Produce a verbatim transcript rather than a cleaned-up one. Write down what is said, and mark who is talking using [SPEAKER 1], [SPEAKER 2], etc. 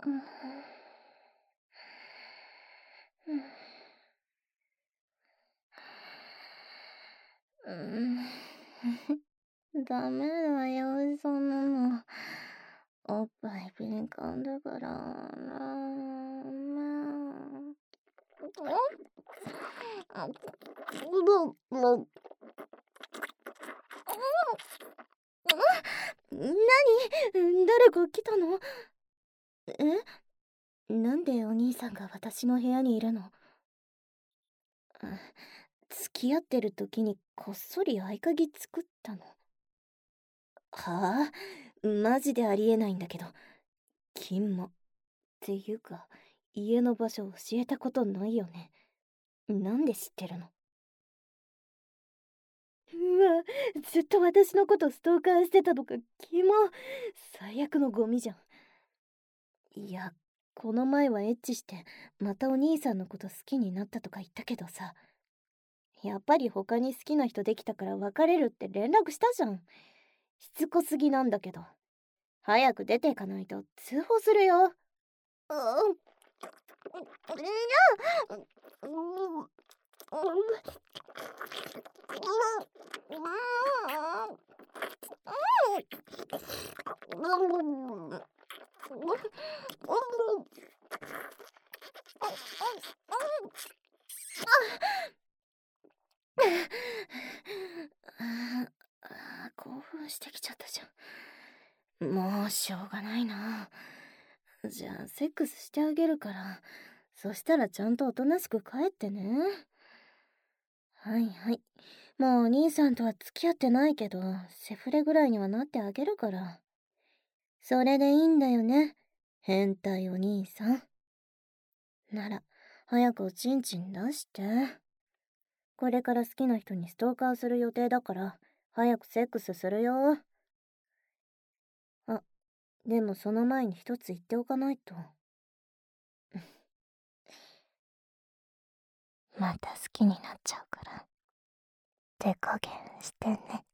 [SPEAKER 1] うん。ダメだよ、そんなの。おっぱい敏感だからな。まあ。なに？誰か来たの？え？なんでお兄さんが私の部屋にいるの？付き合ってる時にこっそり合鍵作ったの？はあ？マジでありえないんだけど。キモ。っていうか、家の場所教えたことないよね。なんで知ってるの？うわ、ずっと私のことストーカーしてたとか、キモ。最悪のゴミじゃん。いや、この前はエッチして、またお兄さんのこと好きになったとか言ったけどさ、やっぱり他に好きな人できたから別れるって連絡したじゃん。しつこすぎなんだけど。早く出ていかないと通報するよ。うん。ああ、興奮してきちゃったじゃん。もうしょうがないな。じゃあセックスしてあげるから、そしたらちゃんとおとなしく帰ってね。はいはい。もうお兄さんとは付き合ってないけど、セフレぐらいにはなってあげるから。それでいいんだよね、変態お兄さん。なら、早くおちんちん出して。これから好きな人にストーカーする予定だから、早くセックスするよ。あ、でもその前に一つ言っておかないと。また好きになっちゃうから、手加減してね。